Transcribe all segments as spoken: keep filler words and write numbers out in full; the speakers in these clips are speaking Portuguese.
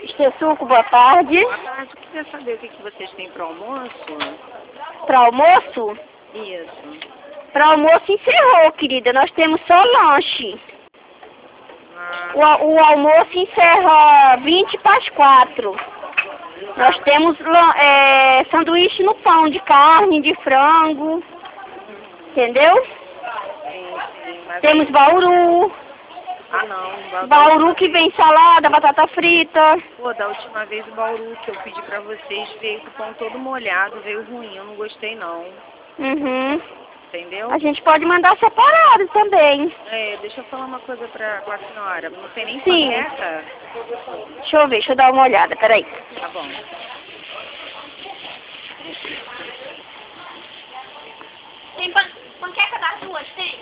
Este suco, boa tarde. Boa tarde, eu queria saber o que, que vocês têm para almoço. Para almoço? Isso. Para almoço encerrou, querida. Nós temos só lanche. Ah, O, al- o almoço encerra vinte para as quatro. Nós temos lan- é, sanduíche no pão de carne, de frango. Entendeu? sim, sim, mas... Temos bauru. Ah, não. Da, da, Bauru que vem salada, batata frita. pô, da última vez o bauru que eu pedi para vocês veio com o pão todo molhado, veio ruim, eu não gostei não. Uhum. Entendeu? A gente pode mandar separado também. É, deixa eu falar uma coisa pra, com a senhora. Não tem nem Sim. panqueca? Deixa eu ver, deixa eu dar uma olhada, peraí. Tá bom. Tem pan panqueca das duas, tem?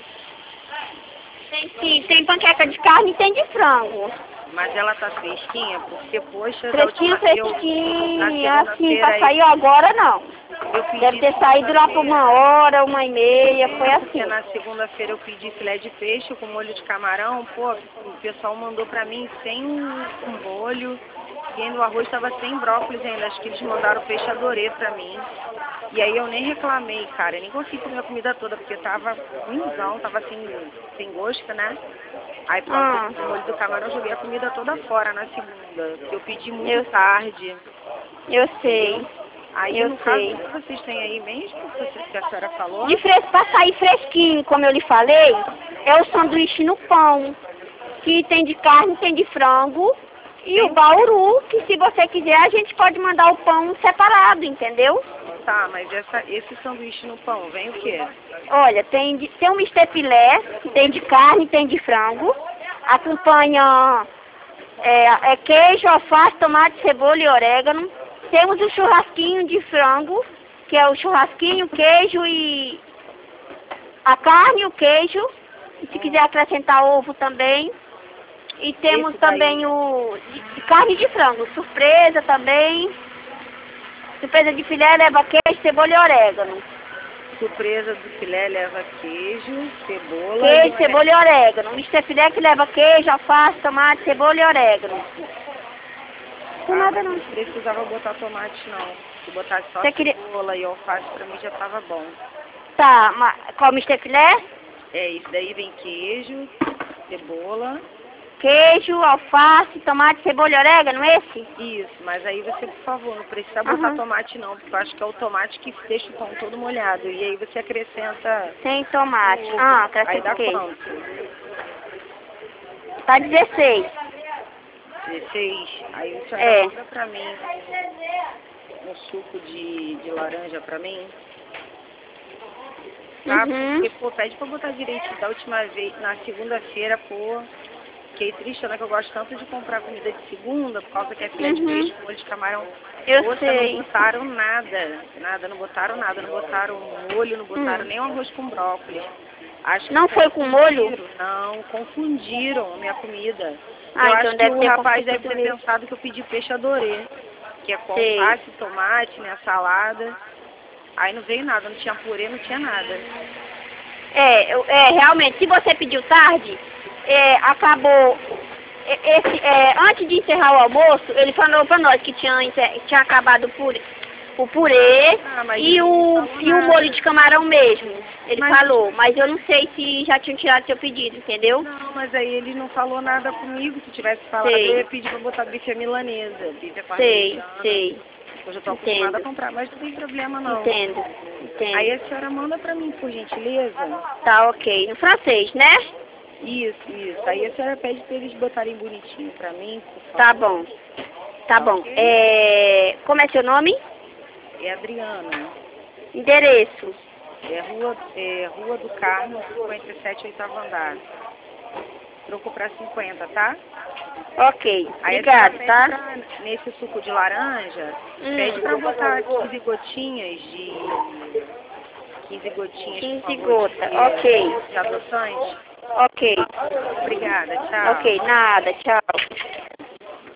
Tem sim, tem panqueca de carne e tem de frango. Mas ela tá fresquinha, porque, poxa, da Fresquinho, última eu, fresquinho, na assim, segunda-feira pra aí, sair agora não. eu pedi Deve ter saído lá por uma hora, uma e meia, foi É, porque assim. na segunda-feira eu pedi filé de peixe com molho de camarão, pô, o pessoal mandou pra mim sem um molho, e ainda o arroz estava sem brócolis ainda, acho que eles mandaram peixe adorê pra mim. E aí eu nem reclamei, cara, eu nem consegui comer a comida toda, porque tava ruimzão, tava sem, sem gosto, né? Aí por causa Ah, do molho do camarão eu joguei a comida toda fora na segunda, porque eu pedi muito Eu- tarde. eu sei, Aí eu no caso, sei. o que vocês têm aí mesmo, que a senhora falou? De fres pra sair fresquinho, como eu lhe falei, é o sanduíche no pão, que tem de carne, tem de frango, e o bauru, que se você quiser a gente pode mandar o pão separado, entendeu? Tá, mas essa, esse sanduíche no pão, vem o quê? Olha, tem, de, tem um estepilé, que tem de carne, tem de frango, acompanha é, é queijo, alface, tomate, cebola e orégano. Temos o churrasquinho de frango, que é o churrasquinho, queijo e a carne e o queijo. E se quiser acrescentar ovo também. E temos Esse daí- também o de, de carne de frango, surpresa também. Surpresa de filé leva queijo, cebola e orégano. Surpresa do filé leva queijo, cebola Queijo, e cebola e orégano. Mister filé que leva queijo, alface, tomate, cebola e orégano. Não Ah, nada mas não. não precisava botar tomate não. Se botasse só Você queria... cebola e alface pra mim já tava bom. Tá, mas qual mister filé? É, isso daí vem queijo, cebola, Queijo, alface, tomate, cebola e orégano, esse? isso. Mas aí você, por favor, não precisa botar Aham. tomate não, porque eu acho que é o tomate que deixa o pão todo molhado. E aí você acrescenta... Sem tomate. ovo. Ah, Aí acrescenta dá o quê? quanto? Tá dezesseis. dezesseis. Aí a senhora É. manda pra mim um suco de, de laranja pra mim. Tá? Uhum. Porque, pô, pede pra botar direito. Da última vez, na segunda-feira, pô, fiquei triste, né? Que eu gosto tanto de comprar comida de segunda, por causa que é filé de Uhum. peixe com molho de camarão. Eu Poxa, sei. não botaram nada. Nada, não botaram nada. Não botaram molho, não botaram Hum. nem um arroz com brócolis. Acho que Não foi com molho? Não, confundiram a minha comida. Ah, eu então acho que deve o ter rapaz deve confundido ter mesmo. pensado que eu pedi peixe adorê, que é com Sei. alface, tomate, né, salada. Aí não veio nada, não tinha purê, não tinha nada. É, eu- é, realmente, se você pediu tarde, é, acabou, é, esse, é, antes de encerrar o almoço, ele falou pra nós que tinha, encer- tinha acabado o purê, o purê Ah, mas e, ele o, não falou e o nada. molho de camarão mesmo, ele Mas- falou, mas eu não sei se já tinham tirado seu pedido, entendeu? Não, mas aí ele não falou nada comigo. Se tivesse falado, Sei. eu ia pedir pra botar bife à milanesa, bife à Sei, parmegiana. sei, Eu já tô acostumada entendo, a comprar, mas não tem problema não. entendo, entendo. Aí a senhora manda pra mim, por gentileza. Tá ok, no francês, né? Isso, isso. Aí a senhora pede pra eles botarem bonitinho pra mim, por favor. Tá bom, tá bom. É, como é seu nome? É Adriana. Endereço. É Rua, é Rua do Carmo, cinquenta e sete, oitavo andar. Trocou pra cinquenta, tá? Ok, Aí a obrigado, senhora tá? pede pra, nesse suco de laranja, Hum. pede pra botar quinze gotinhas de... quinze gotinhas, por quinze favor, gotas, de, ok. de adoçante. Ok, Obrigada, tchau. ok, nada, tchau.